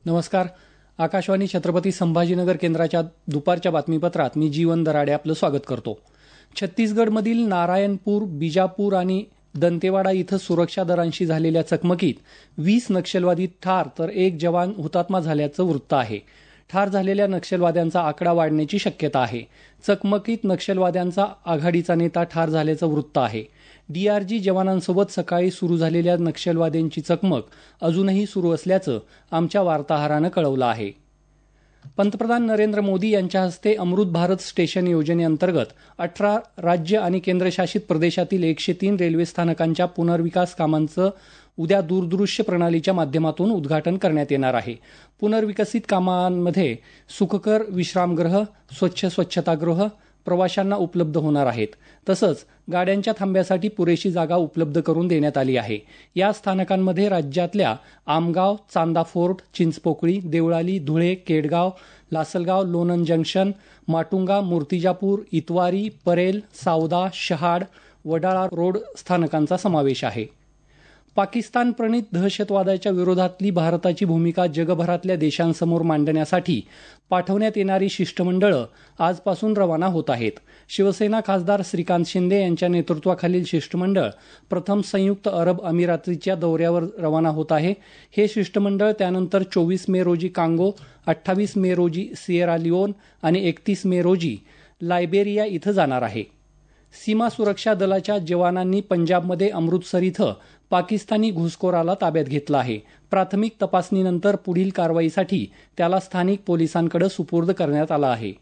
नमस्कार. आकाशवाणी छत्रपती संभाजीनगर केंद्राच्या दुपारच्या बातमीपत्रात मी जीवन दराडे आपलं स्वागत करतो. छत्तीसगडमधील नारायणपूर, बिजापूर आणि दंतेवाडा इथं सुरक्षा दलांशी झालेल्या चकमकीत 20 नक्षलवादी ठार तर 1 जवान हुतात्मा झाल्याचं वृत्त आहे. ठार झालेल्या नक्षलवाद्यांचा आकडा वाढण्याची शक्यता आहे. चकमकीत नक्षलवाद्यांचा आघाडीचा नेता ठार झाल्याचं वृत्त आहे. डीआरजी जवानांसोबत सकाळी सुरू झालेल्या नक्षलवाद्यांची चकमक अजूनही सुरू असल्याचं आमच्या वार्ताहरानं कळवलं आहे. पंतप्रधान नरेंद्र मोदी यांच्या हस्ते अमृत भारत स्टेशन योजनेअंतर्गत 18 राज्य आणि केंद्रशासित प्रदेशातील 103 रेल्वे स्थानकांच्या पुनर्विकास कामांचं उद्या दूरदृश्य प्रणालीच्या माध्यमातून उद्घाटन करण्यात येणार आहे. पुनर्विकसित कामांमध्ये सुखकर विश्रामगृह, स्वच्छतागृह प्रवाशांना उपलब्ध होणार आहेत. तसंच गाड्यांच्या थांब्यासाठी पुरेशी जागा उपलब्ध करून देण्यात आली आहे. या स्थानकांमध्ये राज्यातल्या Amgaon, Chanda fort, Chinchpokli, Deolali, Dhule, Kedgaon, Lasalgaon, Lonand junction, Matunga, Murtijapur, Itwari, Parel, Savda, Shahad, Wadala road स्थानकांचा समावेश आहे. पाकिस्तान प्रणित दहशतवादाच्या विरोधातली भारताची भूमिका जगभरातल्या देशांसमोर मांडण्यासाठी पाठवण्यात येणारी शिष्टमंडळं आजपासून रवाना होत आहेत. शिवसेना खासदार श्रीकांत शिंदे यांच्या नेतृत्वाखालील शिष्टमंडळ प्रथम संयुक्त अरब अमिरातीच्या दौऱ्यावर रवाना होत आहे. हे शिष्टमंडळ त्यानंतर 24 मे रोजी कांगो, 28 मे रोजी सिएरा लिओन आणि 31 मे रोजी लायबेरिया इथं जाणार आहे. सीमा सुरक्षा दलाच्या जवानांनी पंजाबमध्ये अमृतसर इथं पाकिस्तानी घुसखोराला ताब्यात घेतलं आहे. प्राथमिक तपासणीनंतर पुढील कारवाईसाठी त्याला स्थानिक पोलिसांकडे सुपूर्द करण्यात आला आहे.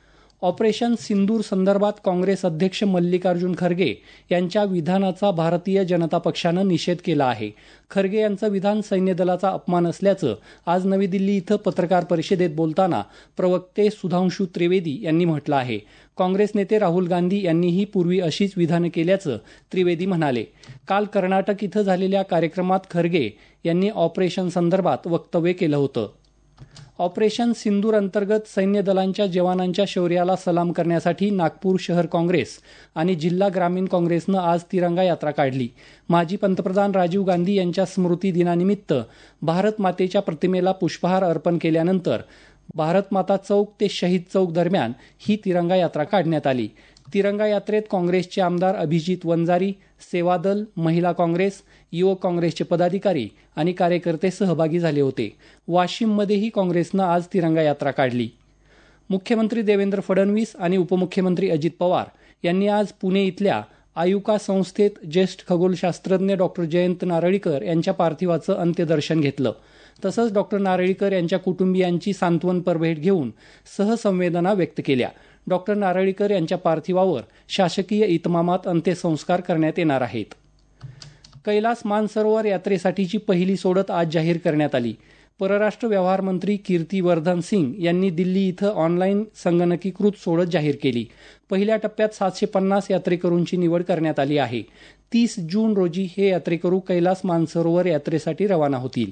ऑपरेशन सिंदूर संदर्भात काँग्रेस अध्यक्ष मल्लिकार्जुन खरगे यांच्या विधानाचा भारतीय जनता पक्षानं निषेध केला आहे. खरगे यांचं विधान सैन्य दलाचा अपमान असल्याचं आज नवी दिल्ली इथं पत्रकार परिषदेत बोलताना प्रवक्ते सुधांशू त्रिवेदी यांनी म्हटलं आहे. काँग्रेस नेते राहुल गांधी यांनीही पूर्वी अशीच विधानं केल्याचं त्रिवेदी म्हणाले. काल कर्नाटक इथं झालेल्या कार्यक्रमात खरगे यांनी ऑपरेशन संदर्भात वक्तव्य केलं होतं. ऑपरेशन सिंदूर अंतर्गत सैन्य दलांच्या जवानांच्या शौर्याला सलाम करण्यासाठी नागपूर शहर काँग्रेस आणि जिल्हा ग्रामीण काँग्रेसनं आज तिरंगा यात्रा काढली. माजी पंतप्रधान राजीव गांधी यांच्या स्मृती दिनानिमित्त भारत मातेच्या प्रतिमेला पुष्पहार अर्पण केल्यानंतर भारत माता चौक ते शहीद चौक दरम्यान ही तिरंगा यात्रा काढण्यात आली. तिरंगा यात्रेत काँग्रेसचे आमदार अभिजित वंजारी, सेवादल, महिला काँग्रेस, युवक काँग्रेसचे पदाधिकारी आणि कार्यकर्ते सहभागी झाले होते. वाशिममध्येही काँग्रेसनं आज तिरंगा यात्रा काढली. मुख्यमंत्री देवेंद्र फडणवीस आणि उपमुख्यमंत्री अजित पवार यांनी आज पुणे इथल्या आयुका संस्थेत ज्येष्ठ खगोलशास्त्रज्ञ डॉक्टर जयंत नारळीकर यांच्या पार्थिवाचं अंत्यदर्शन घेतलं. तसंच डॉक्टर नारळीकर यांच्या कुटुंबियांची सांत्वनपर भेट घेऊन सहसंवेदना व्यक्त केल्या. डॉक्टर नारळीकर यांच्या पार्थिवावर शासकीय इतमामात अंत्यसंस्कार करण्यात येणार आहेत. कैलास मानसरोवर यात्रेसाठीची पहिली सोडत आज जाहीर करण्यात आली. परराष्ट्र व्यवहार मंत्री कीर्तिवर्धन सिंग यांनी दिल्ली इथं ऑनलाईन संगणकीकृत सोडत जाहीर केली. पहिल्या टप्प्यात 750 यात्रेकरूंची निवड करण्यात आली आहे. 30 जून रोजी हे यात्रेकरू कैलास मानसरोवर यात्रेसाठी रवाना होतील.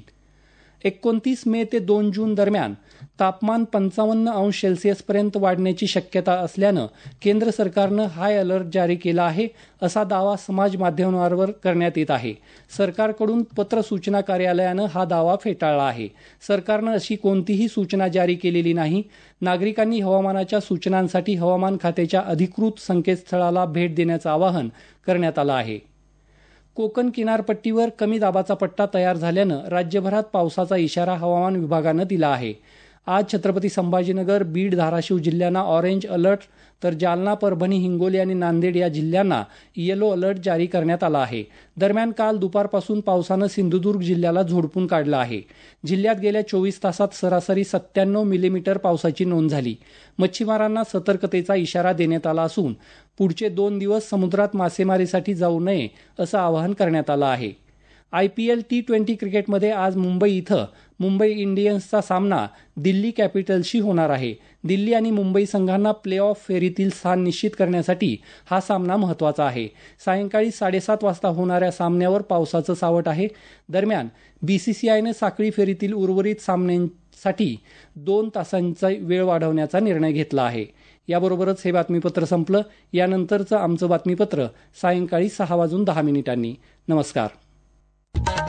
29 मे ते 2 जून दरम्यान तापमान 55 अंश सेल्सिअसपर्यंत वाढण्याची शक्यता असल्यानं केंद्र सरकारनं हाय अलर्ट जारी केला आहे, असा दावा समाज माध्यमांवर करण्यात येत आहे. सरकारकडून पत्र सूचना कार्यालयानं हा दावा फेटाळला आहे. सरकारनं अशी कोणतीही सूचना जारी केलेली नाही. नागरिकांनी हवामानाच्या सूचनांसाठी हवामान खात्याच्या अधिकृत संकेतस्थळाला भेट देण्याचं आवाहन करण्यात आलं आहे. कोकण किनारपट्टीवर कमी दाबाचा पट्टा तयार झाल्यानं राज्यभरात पावसाचा इशारा हवामान विभागानं दिला आहे. आज छत्रपती संभाजीनगर, बीड, धाराशिव जिल्ह्यांना ऑरेंज अलर्ट तर जालना, परभणी, हिंगोली आणि नांदेड या जिल्ह्यांना येलो अलर्ट जारी करण्यात आला आहे. दरम्यान काल दुपारपासून पावसानं सिंधुदुर्ग जिल्ह्याला झोडपून काढलं आहे. जिल्ह्यात गेल्या 24 तासात सरासरी 97 मिलीमीटर पावसाची नोंद झाली. मच्छीमारांना सतर्कतेचा इशारा देण्यात आला असून पुढचे 2 दिवस समुद्रात मासेमारीसाठी जाऊ नये असं आवाहन करण्यात आलं आहे. IPL T20 क्रिकेटमध्ये आज मुंबई इथं मुंबई इंडियन्सचा सामना दिल्ली कॅपिटल्सशी होणार आहे. दिल्ली आणि मुंबई संघांना प्ले ऑफ फेरीतील स्थान निश्चित करण्यासाठी हा सामना महत्त्वाचा आहे. सायंकाळी 7:30 वाजता होणाऱ्या सामन्यावर पावसाचं सावट आहे. दरम्यान BCCIनं साखळी फेरीतील उर्वरित सामन्यांसाठी 2 तासांचा वेळ वाढवण्याचा निर्णय घेतला आहे. याबरोबरच हे बातमीपत्र संपलं. यानंतरचं आमचं बातमीपत्र सायंकाळी 6:10 नमस्कार.